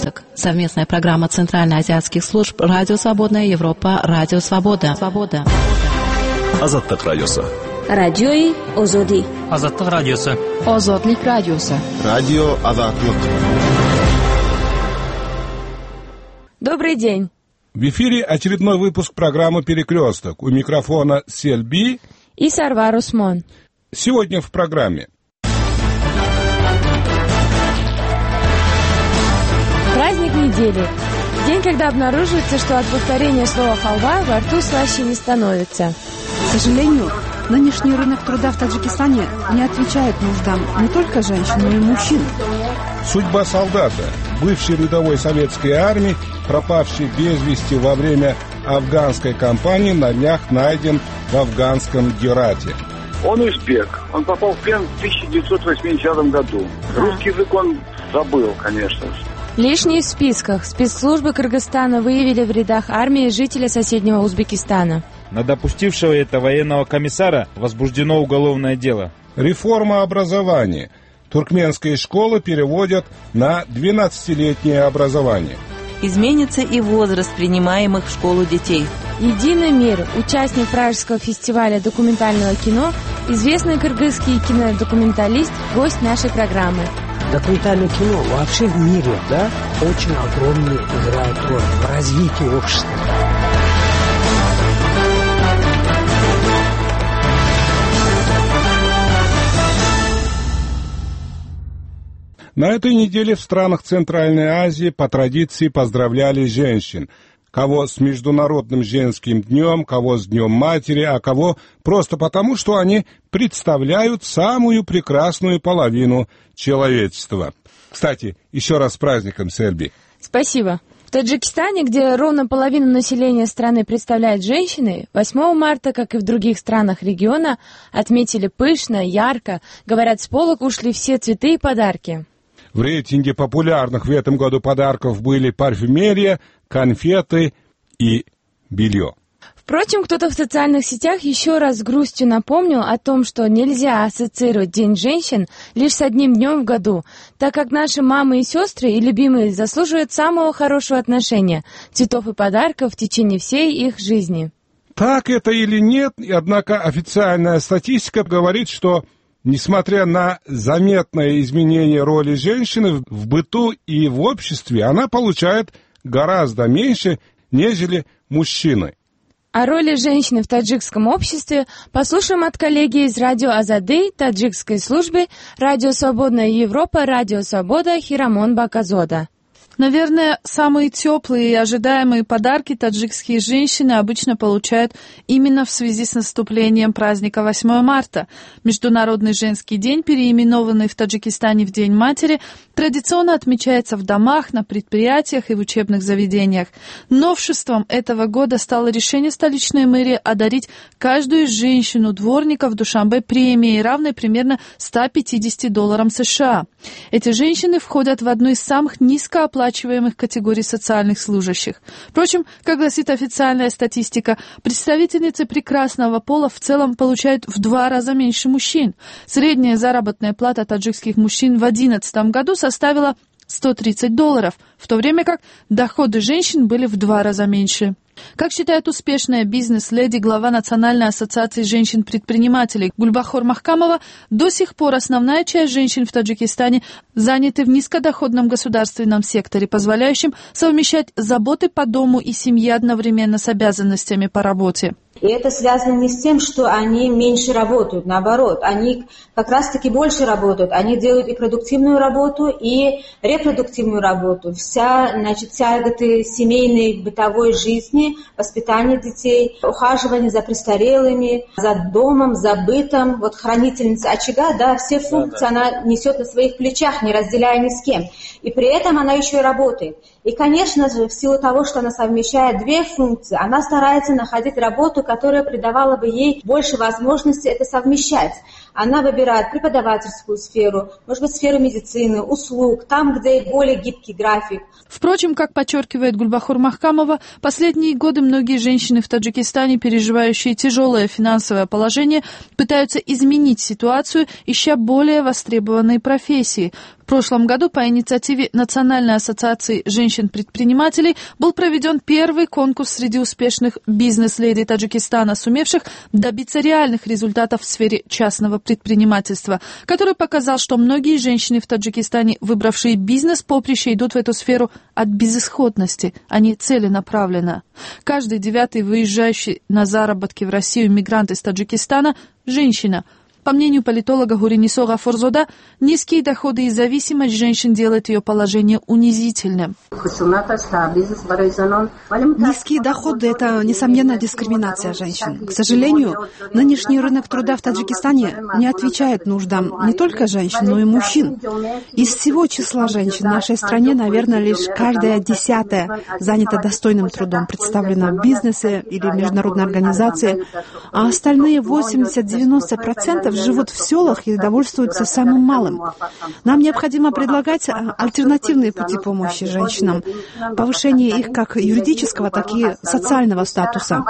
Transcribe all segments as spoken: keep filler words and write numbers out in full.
«Перекресток». Совместная программа Центральноазиатских служб «Радио Свободная Европа», «Радио Свобода». Свобода. Азаттык радиосы. Радиои Озоди. Азаттык радиосы. Озодлик радиосы. Радио Азаттык. Добрый день. В эфире очередной выпуск программы «Перекресток». У микрофона Сельби и Сарвар Усмон. Сегодня в программе. Праздник недели. День, когда обнаруживается, что от повторения слова «халва» во рту слаще не становится. К сожалению, нынешний рынок труда в Таджикистане не отвечает нуждам не только женщин, но и мужчин. Судьба солдата, бывшей рядовой советской армии, пропавший без вести во время афганской кампании, на днях найден в афганском Герате. Он узбек. Он попал в плен в тысяча девятьсот восьмидесятом году. Русский язык он забыл, конечно же. Лишний в списках. Спецслужбы Кыргызстана выявили в рядах армии жителя соседнего Узбекистана. На допустившего это военного комиссара возбуждено уголовное дело. Реформа образования. Туркменские школы переводят на двенадцатилетнее образование. Изменится и возраст принимаемых в школу детей. Единый мир. Участник Пражского фестиваля документального кино, известный кыргызский кинодокументалист, гость нашей программы. Документальное кино вообще в мире, да, очень огромную играет роль в развитии общества. На этой неделе в странах Центральной Азии по традиции поздравляли женщин. Кого с Международным женским днем, кого с Днем матери, а кого просто потому, что они представляют самую прекрасную половину человечества. Кстати, еще раз с праздником, Сельби. Спасибо. В Таджикистане, где ровно половину населения страны представляют женщины, восьмого марта, как и в других странах региона, отметили пышно, ярко. Говорят, с полок ушли все цветы и подарки. В рейтинге популярных в этом году подарков были парфюмерия, конфеты и белье. Впрочем, кто-то в социальных сетях еще раз с грустью напомнил о том, что нельзя ассоциировать День женщин лишь с одним днем в году, так как наши мамы и сестры и любимые заслуживают самого хорошего отношения, цветов и подарков в течение всей их жизни. Так это или нет, однако официальная статистика говорит, что несмотря на заметное изменение роли женщины в быту и в обществе, она получает гораздо меньше, нежели мужчины. О роли женщины в таджикском обществе послушаем от коллеги из радио Азады, таджикской службы «Радио Свободная Европа», «Радио Свобода» Хирамон Баказода. Наверное, самые теплые и ожидаемые подарки таджикские женщины обычно получают именно в связи с наступлением праздника восьмого марта. Международный женский день, переименованный в Таджикистане в День матери, традиционно отмечается в домах, на предприятиях и в учебных заведениях. Новшеством этого года стало решение столичной мэрии одарить каждую женщину-дворника в Душанбе премией, равной примерно ста пятидесяти долларам США. Эти женщины входят в одну из самых низкооплачиваемых категорий социальных служащих. Впрочем, как гласит официальная статистика, представительницы прекрасного пола в целом получают в два раза меньше мужчин. Средняя заработная плата таджикских мужчин в две тысячи одиннадцатом году составила сто тридцать долларов, в то время как доходы женщин были в два раза меньше. Как считает успешная бизнес-леди, глава Национальной ассоциации женщин-предпринимателей Гульбахор Махкамова, до сих пор основная часть женщин в Таджикистане заняты в низкодоходном государственном секторе, позволяющем совмещать заботы по дому и семье одновременно с обязанностями по работе. И это связано не с тем, что они меньше работают, наоборот, они как раз-таки больше работают, они делают и продуктивную работу, и репродуктивную работу. Вся, значит, тяготы семейной бытовой жизни, воспитание детей, ухаживание за престарелыми, за домом, за бытом, вот хранительница очага, да, все функции да, да. она несет на своих плечах, не разделяя ни с кем. И при этом она еще и работает. И, конечно же, в силу того, что она совмещает две функции, она старается находить работу, которая придавала бы ей больше возможности это совмещать. Она выбирает преподавательскую сферу, может быть, сферу медицины, услуг, там, где более гибкий график. Впрочем, как подчеркивает Гульбахор Махкамова, последние годы многие женщины в Таджикистане, переживающие тяжелое финансовое положение, пытаются изменить ситуацию, ища более востребованные профессии. прошлом году по инициативе Национальной ассоциации женщин-предпринимателей был проведен первый конкурс среди успешных бизнес-леди Таджикистана, сумевших добиться реальных результатов в сфере частного предпринимательства, который показал, что многие женщины в Таджикистане, выбравшие бизнес-поприще, идут в эту сферу от безысходности, а не целенаправленно. Каждый девятый выезжающий на заработки в Россию мигрант из Таджикистана – женщина. По мнению политолога Гуринисо Гафурзода, низкие доходы и зависимость женщин делают ее положение унизительным. Низкие доходы – это, несомненно, дискриминация женщин. К сожалению, нынешний рынок труда в Таджикистане не отвечает нуждам не только женщин, но и мужчин. Из всего числа женщин в нашей стране, наверное, лишь каждая десятая занята достойным трудом, представлена в бизнесе или международной организации, а остальные восемьдесят-девяносто процентов живут в селах и довольствуются самым малым. Нам необходимо предлагать альтернативные пути помощи женщинам, повышение их как юридического, так и социального статуса.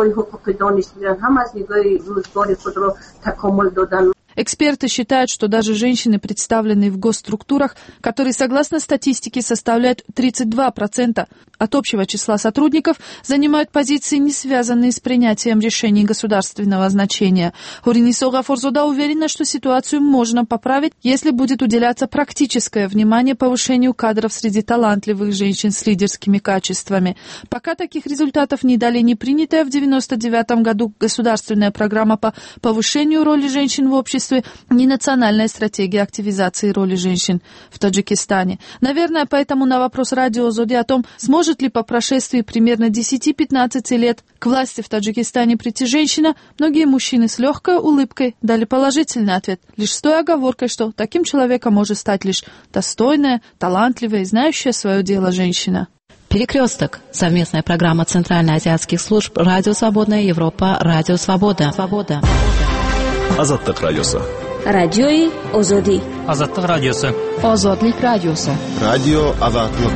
Эксперты считают, что даже женщины, представленные в госструктурах, которые, согласно статистике, составляют тридцать два процента от общего числа сотрудников, занимают позиции, не связанные с принятием решений государственного значения. Гуринисо Гафурзода уверена, что ситуацию можно поправить, если будет уделяться практическое внимание повышению кадров среди талантливых женщин с лидерскими качествами. Пока таких результатов не дали ни принятая в девяносто девятом году государственная программа по повышению роли женщин в обществе, ни национальная стратегия активизации роли женщин в Таджикистане. Наверное, поэтому на вопрос радио Озоди о том, сможет ли по прошествии примерно десяти-пятнадцати лет к власти в Таджикистане прийти женщина, многие мужчины с легкой улыбкой дали положительный ответ, лишь с той оговоркой, что таким человеком может стать лишь достойная, талантливая и знающая свое дело женщина. Перекресток. Совместная программа Центральноазиатских служб «Радио Свободная Европа», «Радио Свобода». Свобода. Азаттык радиосы. Радиои Озоди. Азаттык радиосы. Озодлик радиосы. Радио Азаттык.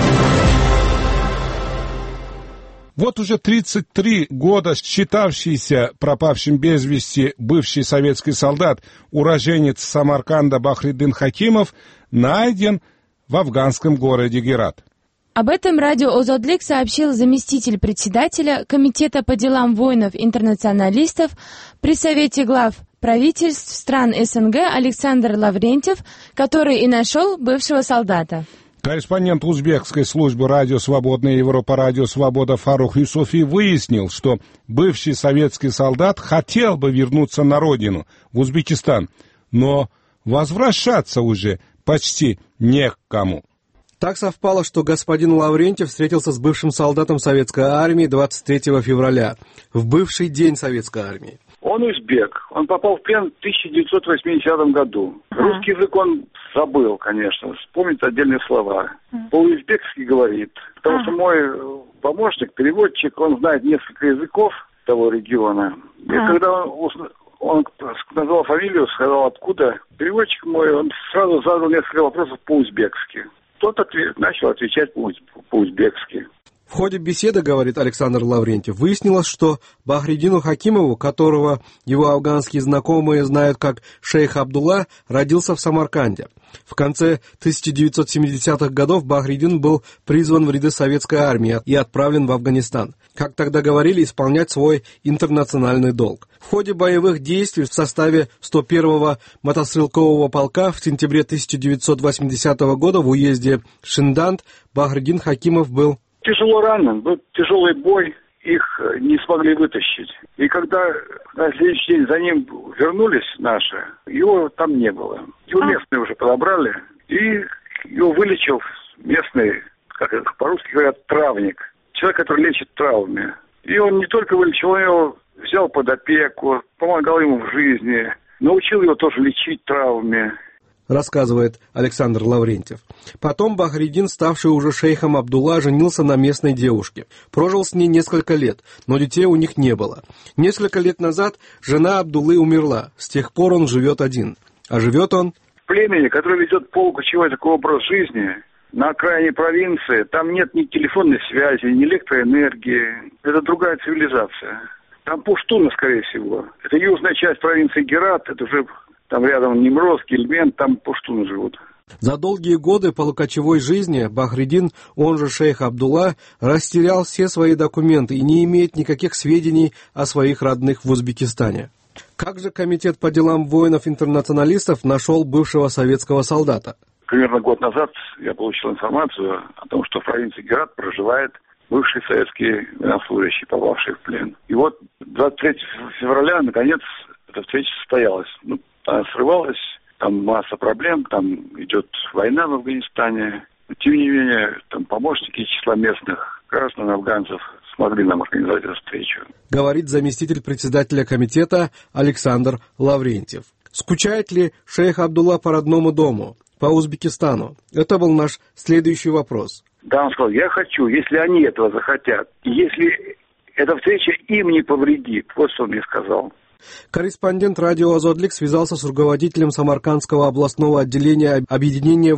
Вот уже тридцать три года считавшийся пропавшим без вести бывший советский солдат, уроженец Самарканда Бахриддин Хакимов, найден в афганском городе Герат. Об этом радио Озодлик сообщил заместитель председателя Комитета по делам воинов-интернационалистов при Совете глав правительств стран СНГ Александр Лаврентьев, который и нашел бывшего солдата. Корреспондент узбекской службы «Радио Свободная Европа», «Радио Свобода» Фарух Юсуфи выяснил, что бывший советский солдат хотел бы вернуться на родину, в Узбекистан, но возвращаться уже почти не к кому. Так совпало, что господин Лаврентьев встретился с бывшим солдатом советской армии двадцать третьего февраля, в бывший день советской армии. Он узбек. Он попал в плен в тысяча девятьсот восьмидесятом году. А. Русский язык он забыл, конечно, вспомнит отдельные слова. А. По-узбекски говорит. Потому а. что мой помощник, переводчик, он знает несколько языков того региона. И а. когда он, он назвал фамилию, сказал откуда, переводчик мой, он сразу задал несколько вопросов по-узбекски. Тот ответ, начал отвечать по-узбекски. В ходе беседы, говорит Александр Лаврентьев, выяснилось, что Бахриддину Хакимову, которого его афганские знакомые знают как шейх Абдулла, родился в Самарканде. В конце тысяча девятьсот семидесятых годов Бахриддин был призван в ряды советской армии и отправлен в Афганистан. Как тогда говорили, исполнять свой интернациональный долг. В ходе боевых действий в составе сто первого мотострелкового полка в сентябре тысяча девятьсот восьмидесятого года в уезде Шиндант Бахриддин Хакимов был тяжело ранен, был тяжелый бой, их не смогли вытащить. И когда на следующий день за ним вернулись наши, его там не было. Его местные уже подобрали, и его вылечил местный, как это по-русски говорят, травник. Человек, который лечит травмы. И он не только вылечил, он его взял под опеку, помогал ему в жизни, научил его тоже лечить травмы. Рассказывает Александр Лаврентьев. Потом Бахриддин, ставший уже шейхом Абдулла, женился на местной девушке. Прожил с ней несколько лет, но детей у них не было. Несколько лет назад жена Абдуллы умерла. С тех пор он живет один. А живет он в племени, которое ведет полукочевой такой образ жизни. На окраине провинции. Там нет ни телефонной связи, ни электроэнергии. Это другая цивилизация. Там пуштуны, скорее всего. Это южная часть провинции Герат. Это уже... Там рядом Немроз, Гельмент, там пуштуны живут. За долгие годы полукочевой жизни Бахридин, он же шейх Абдулла, растерял все свои документы и не имеет никаких сведений о своих родных в Узбекистане. Как же Комитет по делам воинов-интернационалистов нашел бывшего советского солдата? Примерно год назад я получил информацию о том, что в провинции Герат проживает бывший советский военнослужащий, попавший в плен. И вот двадцать третьего февраля, наконец, эта встреча состоялась. Ну, она срывалась, там масса проблем, там идет война в Афганистане. Тем не менее, там помощники числа местных граждан афганцев смогли нам организовать эту встречу. Говорит заместитель председателя комитета Александр Лаврентьев. Скучает ли шейх Абдулла по родному дому, по Узбекистану? Это был наш следующий вопрос. Да, он сказал, я хочу, если они этого захотят, если эта встреча им не повредит. Вот что он мне сказал. Корреспондент радио «Азодлик» связался с руководителем Самаркандского областного отделения Объединения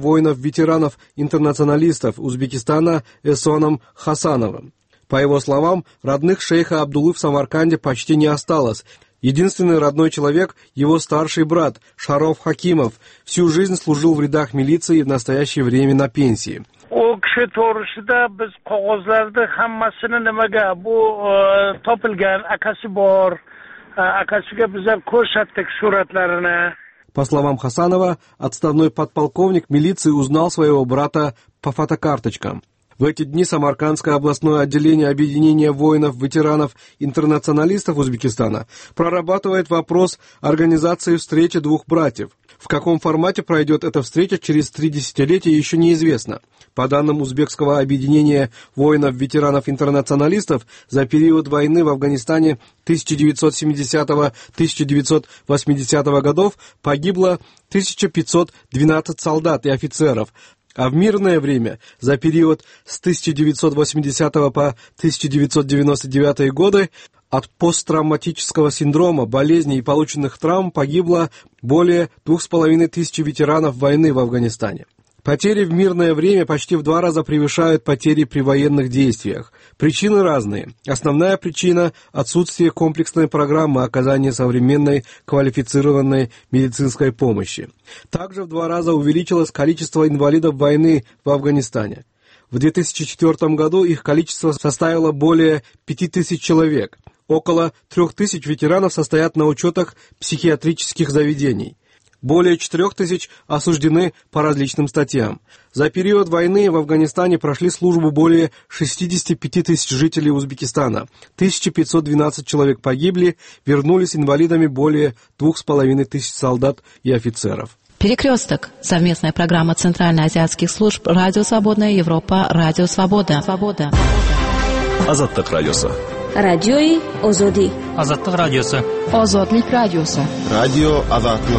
воинов-ветеранов-интернационалистов Узбекистана Эсоном Хасановым. По его словам, родных шейха Абдуллы в Самарканде почти не осталось. Единственный родной человек – его старший брат Шароф Хакимов. Всю жизнь служил в рядах милиции и в настоящее время на пенсии. u kishi to'g'risida biz qog'ozlarda hammasini nimaga bu topilgan akasi bor, akasiga bizlar ko'rsatdik suratlarini. По словам Хасанова, отставной подполковник милиции узнал своего брата по фотокарточкам. В эти дни Самаркандское областное отделение Объединения воинов-ветеранов-интернационалистов Узбекистана прорабатывает вопрос организации встречи двух братьев. В каком формате пройдет эта встреча через три десятилетия, еще неизвестно. По данным Узбекского объединения воинов-ветеранов-интернационалистов, за период войны в Афганистане тысяча девятьсот семидесятого — тысяча девятьсот восьмидесятого годов погибло тысяча пятьсот двенадцать солдат и офицеров, а в мирное время за период с тысяча девятьсот восьмидесятого по тысяча девятьсот девяносто девятый годы от посттравматического синдрома, болезней и полученных травм погибло более двух с половиной тысяч ветеранов войны в Афганистане. Потери в мирное время почти в два раза превышают потери при военных действиях. Причины разные. Основная причина – отсутствие комплексной программы оказания современной квалифицированной медицинской помощи. Также в два раза увеличилось количество инвалидов войны в Афганистане. В две тысячи четвёртом году их количество составило более пяти тысяч человек. Около трех тысяч ветеранов состоят на учетах психиатрических заведений. Более четырех тысяч осуждены по различным статьям. За период войны в Афганистане прошли службу более шестидесяти пяти тысяч жителей Узбекистана. тысяча пятьсот двенадцать человек погибли, вернулись инвалидами более двух с половиной тысяч солдат и офицеров. Перекресток. Совместная программа Центральноазиатских служб «Радио Свободная Европа», «Радио Свобода». Свобода. Азаттык радиосы. Радиои Озоди. Азаттык радиосы. Озодлик радиосы. Радио Азаттык.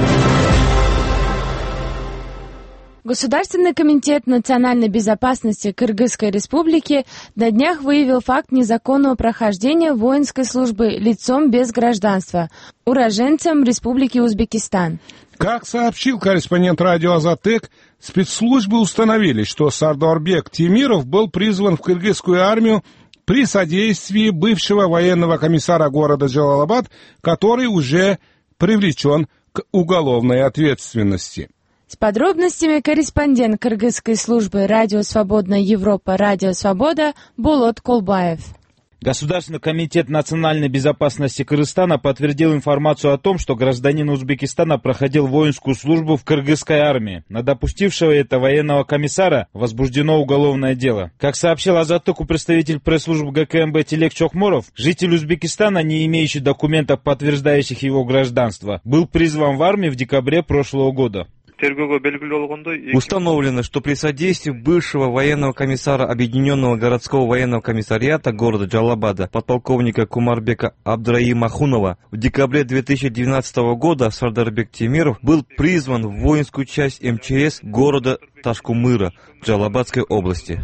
Государственный комитет национальной безопасности Кыргызской республики на днях выявил факт незаконного прохождения воинской службы лицом без гражданства, уроженцем Республики Узбекистан. Как сообщил корреспондент радио «Азаттык», спецслужбы установили, что Сардорбек Тимиров был призван в кыргызскую армию при содействии бывшего военного комиссара города Джалалабад, который уже привлечен к уголовной ответственности. С подробностями корреспондент кыргызской службы «Радио Свободная Европа», «Радио Свобода» Болот Колбаев. Государственный комитет национальной безопасности Кыргызстана подтвердил информацию о том, что гражданин Узбекистана проходил воинскую службу в кыргызской армии. На допустившего это военного комиссара возбуждено уголовное дело. Как сообщил Азаттыку представитель пресс-службы ГКМБ Телек Чокморов, житель Узбекистана, не имеющий документов, подтверждающих его гражданство, был призван в армию в декабре прошлого года. Установлено, что при содействии бывшего военного комиссара Объединенного городского военного комиссариата города Джалалабада подполковника Кумарбека Абдраимахунова в декабре две тысячи двенадцатого года Сардарбек Тимиров был призван в воинскую часть эм че эс города Ташкумыра Джалалабадской области.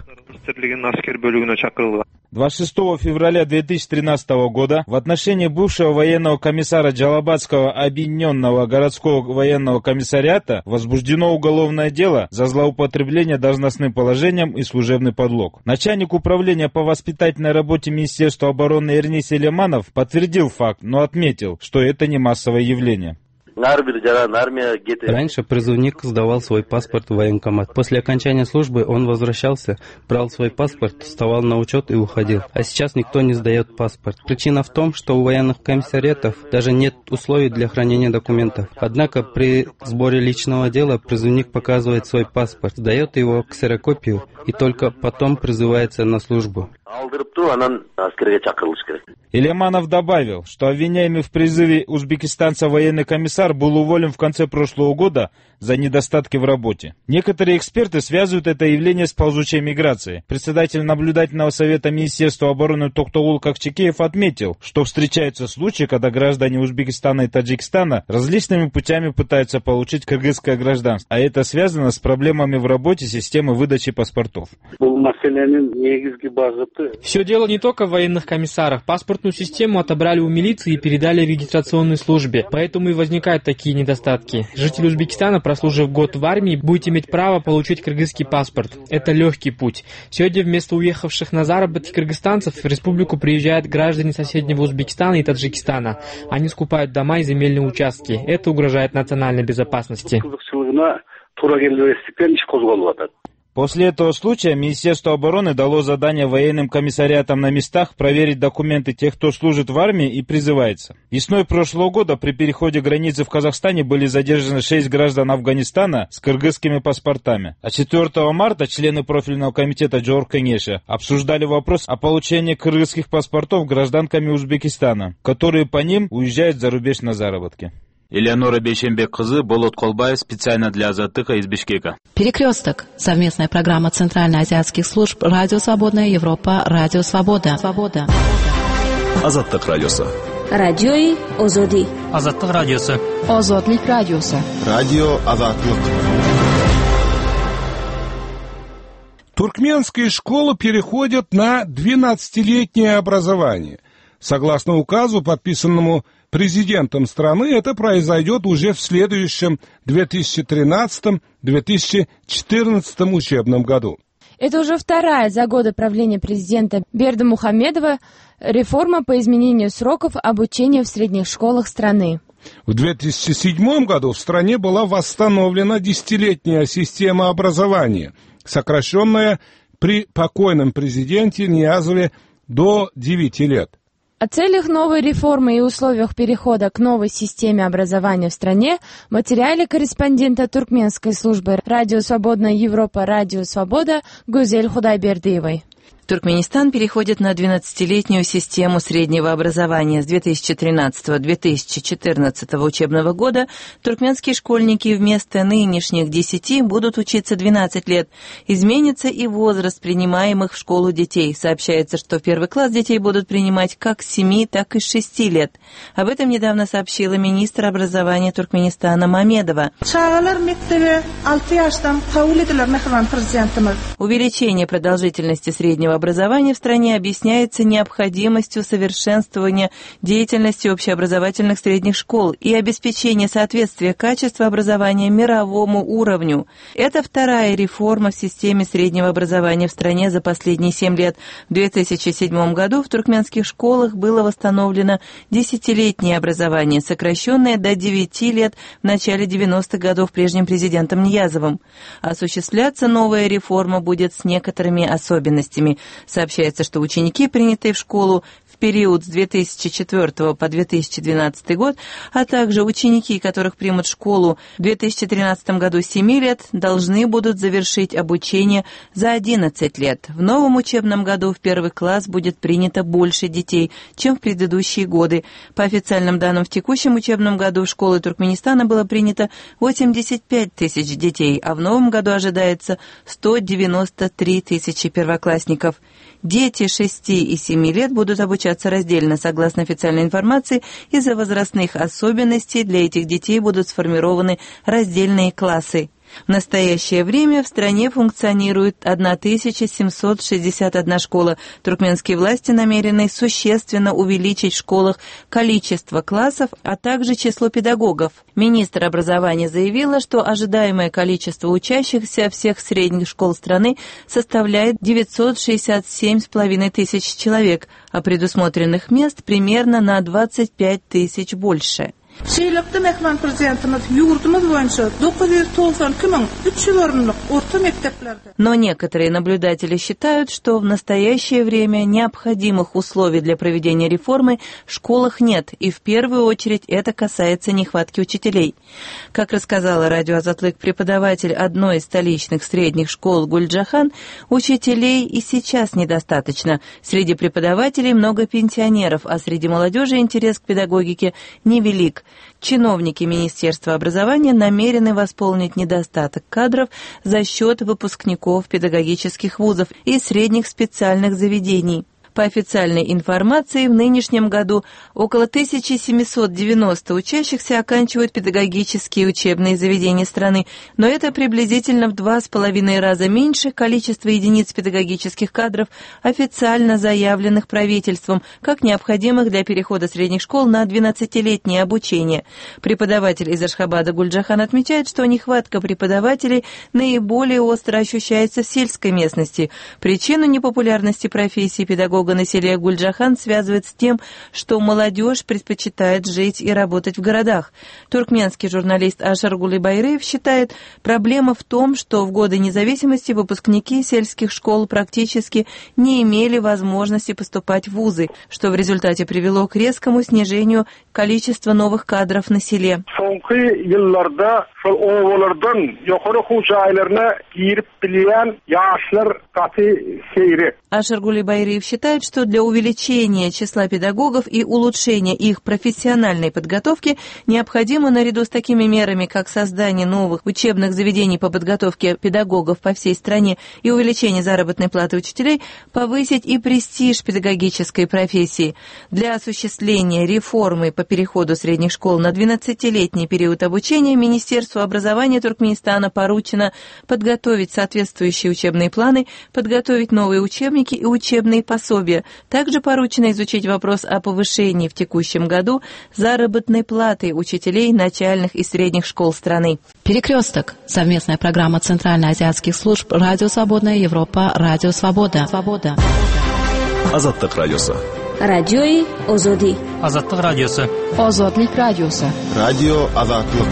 двадцать шестого февраля две тысячи тринадцатого года в отношении бывшего военного комиссара Джалалабадского объединенного городского военного комиссариата возбуждено уголовное дело за злоупотребление должностным положением и служебный подлог. Начальник управления по воспитательной работе Министерства обороны Эрнис Элеманов подтвердил факт, но отметил, что это не массовое явление. Раньше призывник сдавал свой паспорт в военкомат. После окончания службы он возвращался, брал свой паспорт, вставал на учет и уходил. А сейчас никто не сдает паспорт. Причина в том, что у военных комиссариатов даже нет условий для хранения документов. Однако при сборе личного дела призывник показывает свой паспорт, сдает его ксерокопию и только потом призывается на службу. Иляманов добавил, что обвиняемый в призыве узбекистанца военный комиссар был уволен в конце прошлого года за недостатки в работе. Некоторые эксперты связывают это явление с ползучей миграцией. Председатель наблюдательного совета Министерства обороны Токтогул Какчикеев отметил, что встречаются случаи, когда граждане Узбекистана и Таджикистана различными путями пытаются получить кыргызское гражданство, а это связано с проблемами в работе системы выдачи паспортов. Все дело не только в военных комиссарах. Паспортную систему отобрали у милиции и передали регистрационной службе. Поэтому и возникают такие недостатки. Житель Узбекистана, прослужив год в армии, будет иметь право получить кыргызский паспорт. Это легкий путь. Сегодня вместо уехавших на заработки кыргызстанцев в республику приезжают граждане соседнего Узбекистана и Таджикистана. Они скупают дома и земельные участки. Это угрожает национальной безопасности. После этого случая Министерство обороны дало задание военным комиссариатам на местах проверить документы тех, кто служит в армии и призывается. Весной прошлого года при переходе границы в Казахстане были задержаны шесть граждан Афганистана с кыргызскими паспортами. А четвёртого марта члены профильного комитета Джоркенеша обсуждали вопрос о получении кыргызских паспортов гражданками Узбекистана, которые по ним уезжают за рубеж на заработки. Элеонора Бейшембек-кызы, Болот Колбаев, специально для Азаттыка из Бишкека. Перекресток. Совместная программа Центральноазиатских служб Радио Свободная Европа, Радио Свобода. Свобода. Азаттык радиосы. Радиои Озоди. Азаттык радиосы. Озодлик радиосы. Радио Азаттык. Туркменские школы переходят на двенадцатилетнее образование. Согласно указу, подписанному президентом страны, это произойдет уже в следующем две тысячи тринадцатом — две тысячи четырнадцатом учебном году. Это уже вторая за годы правления президента Бердымухамедова реформа по изменению сроков обучения в средних школах страны. В две тысячи седьмом году в стране была восстановлена десятилетняя система образования, сокращенная при покойном президенте Ниязове до девяти лет. О целях новой реформы и условиях перехода к новой системе образования в стране в материале корреспондента туркменской службы «Радио Свободная Европа», «Радио Свобода» Гузель Худайбердиевой. Туркменистан переходит на двенадцатилетнюю систему среднего образования. С две тысячи тринадцатого — две тысячи четырнадцатого учебного года туркменские школьники вместо нынешних десяти будут учиться двенадцать лет. Изменится и возраст принимаемых в школу детей. Сообщается, что в первый класс детей будут принимать как с семи, так и с шести лет. Об этом недавно сообщила министр образования Туркменистана Мамедова. Увеличение продолжительности среднего образования в стране объясняется необходимостью совершенствования деятельности общеобразовательных средних школ и обеспечения соответствия качества образования мировому уровню. Это вторая реформа в системе среднего образования в стране за последние семь лет. В две тысячи седьмом году в туркменских школах было восстановлено десятилетнее образование, сокращенное до девяти лет в начале девяностых годов прежним президентом Ниязовым. Осуществляться новая реформа будет с некоторыми особенностями. Сообщается, что ученики, принятые в школу в период с две тысячи четвёртого по две тысячи двенадцатый год, а также ученики, которых примут в школу в две тысячи тринадцатом году с семи лет, должны будут завершить обучение за одиннадцать лет. В новом учебном году в первый класс будет принято больше детей, чем в предыдущие годы. По официальным данным, в текущем учебном году в школы Туркменистана было принято восемьдесят пять тысяч детей, а в новом году ожидается сто девяносто три тысячи первоклассников. Дети шести и семи лет будут обучаться раздельно. Согласно официальной информации, из-за возрастных особенностей для этих детей будут сформированы раздельные классы. В настоящее время в стране функционирует тысяча семьсот шестьдесят одна школа. Туркменские власти намерены существенно увеличить в школах количество классов, а также число педагогов. Министр образования заявила, что ожидаемое количество учащихся всех средних школ страны составляет девятьсот шестьдесят семь с половиной тысяч человек, а предусмотренных мест примерно на двадцать пять тысяч больше. Şeýlepde Mehman prezidentimiz ýurdumyz boýunça dokuz yüz doksan iki min üç ýüz orunlyk orta mekteplerde. Но некоторые наблюдатели считают, что в настоящее время необходимых условий для проведения реформы в школах нет, и в первую очередь это касается нехватки учителей. Как рассказала радио Азатлык преподаватель одной из столичных средних школ Гульджахан, учителей и сейчас недостаточно. Среди преподавателей много пенсионеров, а среди молодежи интерес к педагогике невелик. Чиновники Министерства образования намерены восполнить недостаток кадров за счет выпускников педагогических вузов и средних специальных заведений. По официальной информации, в нынешнем году около тысяча семьсот девяносто учащихся оканчивают педагогические учебные заведения страны, но это приблизительно в два с половиной раза меньше количества единиц педагогических кадров, официально заявленных правительством, как необходимых для перехода средних школ на двенадцатилетнее обучение. Преподаватель из Ашхабада Гульджахан отмечает, что нехватка преподавателей наиболее остро ощущается в сельской местности. Причину непопулярности профессии педагога на селе Гульджахан связывает с тем, что молодежь предпочитает жить и работать в городах. Туркменский журналист Ашар Гулибайреев считает, проблема в том, что в годы независимости выпускники сельских школ практически не имели возможности поступать в вузы, что в результате привело к резкому снижению количества новых кадров на селе. Ашар Гулибайреев считает, что для увеличения числа педагогов и улучшения их профессиональной подготовки необходимо наряду с такими мерами, как создание новых учебных заведений по подготовке педагогов по всей стране и увеличение заработной платы учителей, повысить и престиж педагогической профессии. Для осуществления реформы по переходу средних школ на двенадцатилетний период обучения Министерству образования Туркменистана поручено подготовить соответствующие учебные планы, подготовить новые учебники и учебные пособия. Также поручено изучить вопрос о повышении в текущем году заработной платы учителей начальных и средних школ страны. Перекресток. Совместная программа Центральноазиатских служб «Радио Свободная Европа», «Радио Свобода». Свобода. Азаттык радиосы. Радиои Озоди. Азаттык радиосы. Озодлик радиосы. Радио Азаттык.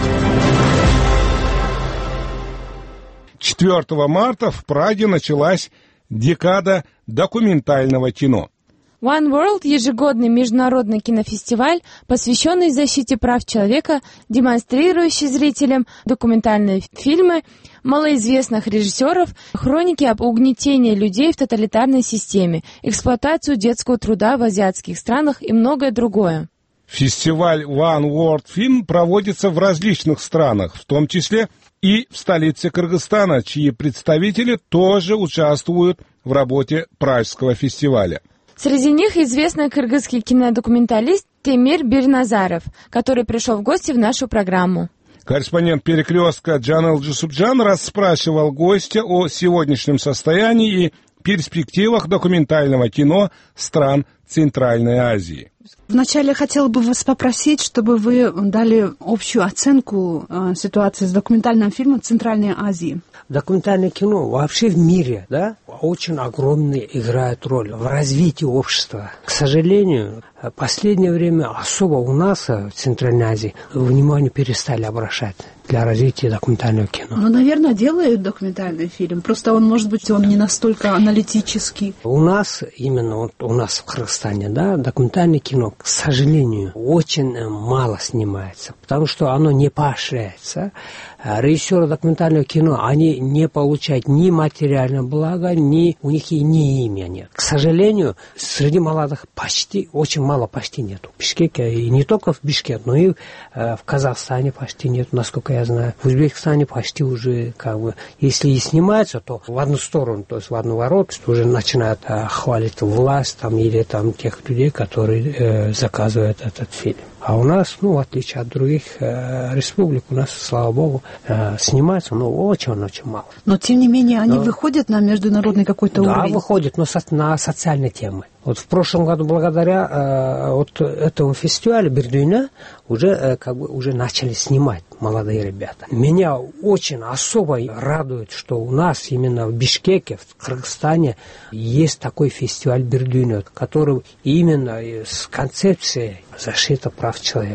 четвёртого марта в Праге началась декада документального кино. One World – ежегодный международный кинофестиваль, посвященный защите прав человека, демонстрирующий зрителям документальные фильмы малоизвестных режиссеров, хроники об угнетении людей в тоталитарной системе, эксплуатацию детского труда в азиатских странах и многое другое. Фестиваль One World Film проводится в различных странах, в том числе и в столице Кыргызстана, чьи представители тоже участвуют в работе Пражского фестиваля. Среди них известный кыргызский кинодокументалист Темир Бирназаров, который пришел в гости в нашу программу. Корреспондент «Перекрестка» Джанел Джусупджан расспрашивал гостя о сегодняшнем состоянии и перспективах документального кино стран Центральной Азии. Вначале хотела бы вас попросить, чтобы вы дали общую оценку э, ситуации с документальным фильмом Центральной Азии. Документальное кино вообще в мире, да, очень огромную играет роль в развитии общества. К сожалению, в последнее время особо у нас в Центральной Азии внимание перестали обращать для развития документального кино. Ну, наверное, делают документальный фильм, просто он, может быть, он не настолько аналитический. У нас, именно вот у нас в Кыргызстане, да, документальное кино, к сожалению, очень мало снимается, потому что оно не поощряется. Режиссеры документального кино, они не получают ни материального блага, ни у них и ни имя нет. К сожалению, среди молодых почти, очень мало почти нету. В Бишкеке, и не только в Бишкеке, но и э, в Казахстане почти нет, насколько я знаю. В Узбекистане почти уже, как бы, если и снимается, то в одну сторону, то есть в одну ворот, уже начинают э, хвалить власть там, или там, тех людей, которые э, заказывают этот фильм. А у нас, ну, в отличие от других э, республик, у нас, слава богу, э, снимается, но очень-очень мало. Но, тем не менее, они но, выходят на международный какой-то да, уровень? Да, выходят, но со, на социальные темы. Вот в прошлом году, благодаря э, вот этому фестивалю Бердюйна, уже, э, как бы, уже начали снимать молодые ребята. Меня очень особо радует, что у нас именно в Бишкеке, в Кыргызстане, есть такой фестиваль Бердюйна, который именно с концепцией защиты прав человека.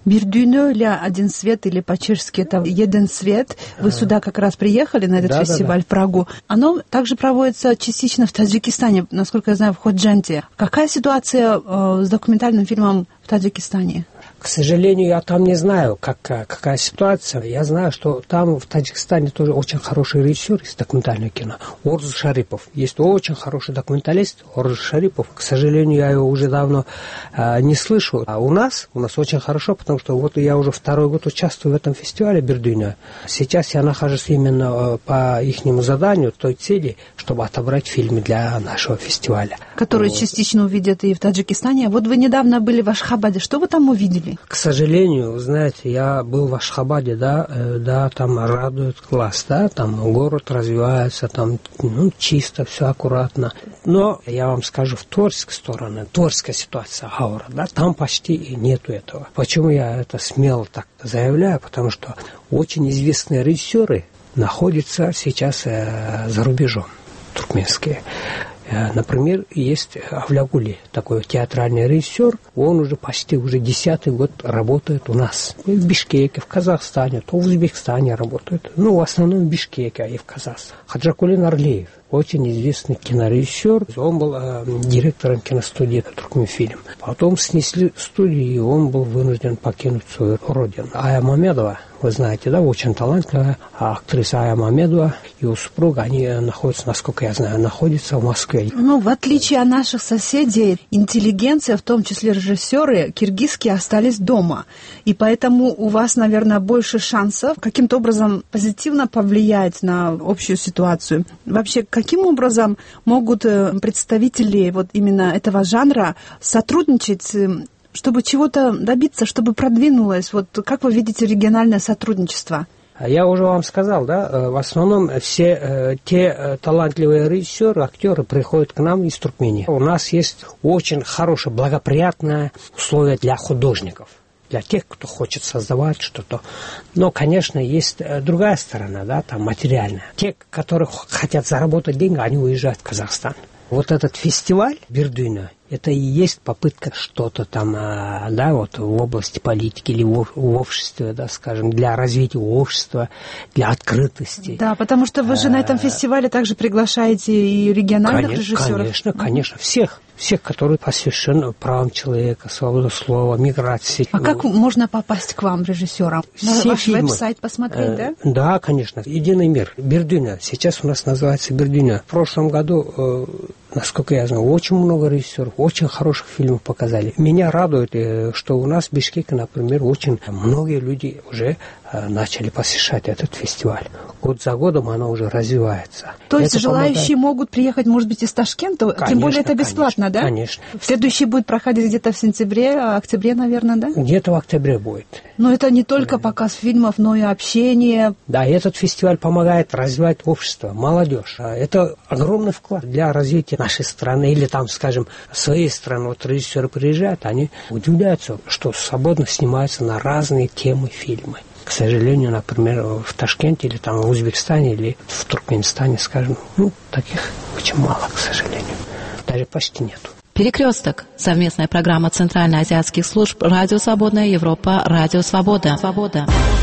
«Бир дүйнө» или «Один свет» или по-чешски это «Един свет». Вы сюда как раз приехали на этот да, фестиваль да, да. в Прагу. Оно также проводится частично в Таджикистане, насколько я знаю, в Ходженте. Какая ситуация э, с документальным фильмом в Таджикистане? К сожалению, я там не знаю, как, какая ситуация. Я знаю, что там в Таджикистане тоже очень хороший режиссер из документального кино. Орзу Шарипов. Есть очень хороший документалист Орзу Шарипов. К сожалению, я его уже давно э, не слышу. А у нас, у нас очень хорошо, потому что вот я уже второй год участвую в этом фестивале «Бир дүйнө». Сейчас я нахожусь именно э, по ихнему заданию, той цели, чтобы отобрать фильмы для нашего фестиваля. Которые вот. Частично увидят и в Таджикистане. Вот вы недавно были в Ашхабаде. Что вы там увидели? К сожалению, знаете, я был в Ашхабаде, да, э, да, там радует глаз, да, там город развивается, там, ну, чисто, все аккуратно. Но я вам скажу, в творческой стороне, творческая ситуация, аура, да, там почти нету этого. Почему я это смело так заявляю? Потому что очень известные режиссеры находятся сейчас э, за рубежом, туркменские. Например, есть Авлягули, такой театральный режиссер, он уже почти уже десятый год работает у нас. В Бишкеке, в Казахстане, то в Узбекистане работает. Ну, в основном в Бишкеке, а и в Казахстане. Хаджакулин Орлеев, очень известный кинорежиссер. Он был э, директором киностудии «Туркменфильм». Потом снесли студию, и он был вынужден покинуть свою родину. Ая Мамедова, вы знаете, да, очень талантливая актриса Ая Мамедова, его супруга, они находятся, насколько я знаю, находятся в Москве. Ну, в отличие от наших соседей, интеллигенция, в том числе режиссеры, киргизские остались дома. И поэтому у вас, наверное, больше шансов каким-то образом позитивно повлиять на общую ситуацию. Вообще, каким образом могут представители вот именно этого жанра сотрудничать, чтобы чего-то добиться, чтобы продвинулось? Вот как вы видите региональное сотрудничество? Я уже вам сказал, да, в основном все э, те э, талантливые режиссеры, актеры приходят к нам из Туркмении. У нас есть очень хорошее, благоприятное условие для художников, для тех, кто хочет создавать что-то. Но, конечно, есть другая сторона, да, там материальная. Те, которые хотят заработать деньги, они уезжают в Казахстан. Вот этот фестиваль «Бир дүйнө» — это и есть попытка что-то там, да, вот в области политики или в обществе, да, скажем, для развития общества, для открытости. Да, потому что вы же на этом фестивале также приглашаете и региональных конечно, режиссеров. Конечно, конечно, всех. Всех, которые посвящены правам человека, свободе слова, миграции. А как можно попасть к вам, режиссерам? Все Ваш фильмы. веб-сайт посмотреть, да? Да, конечно. «Единый мир». «Бир дүйнө». Сейчас у нас называется «Бир дүйнө». В прошлом году, насколько я знаю, очень много режиссеров, очень хороших фильмов показали. Меня радует, что у нас в Бишкеке, например, очень многие люди уже начали посещать этот фестиваль. Год за годом она уже развивается. То есть это желающие помогает. Могут приехать, может быть, из Ташкента? Конечно, тем более это бесплатно, конечно, да? Конечно. Следующий будет проходить где-то в сентябре, октябре, наверное, да? Где-то в октябре будет. Но это не только показ фильмов, но и общение. Да, и этот фестиваль помогает развивать общество, молодежь. Это огромный вклад для развития нашей страны или там, скажем, своей страны. Вот режиссеры приезжают, они удивляются, что свободно снимаются на разные темы фильмы. К сожалению, например, в Ташкенте или там в Узбекистане или в Туркменистане, скажем, ну, таких очень мало, к сожалению. Даже почти нету. Перекресток. Совместная программа Центральноазиатских служб «Радио Свободная Европа», «Радио Свобода». Свобода.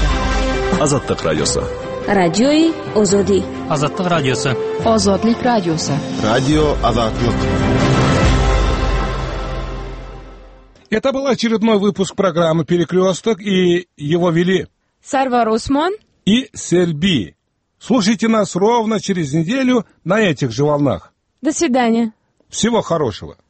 Азаттык радиосы. Радиои Озоди. Азаттык радиосы. Озодлик радиосы. Радио Азаттык. Это был очередной выпуск программы «Перекресток», и его вели Сарвар Усман и Сельби. Слушайте нас ровно через неделю на этих же волнах. До свидания. Всего хорошего.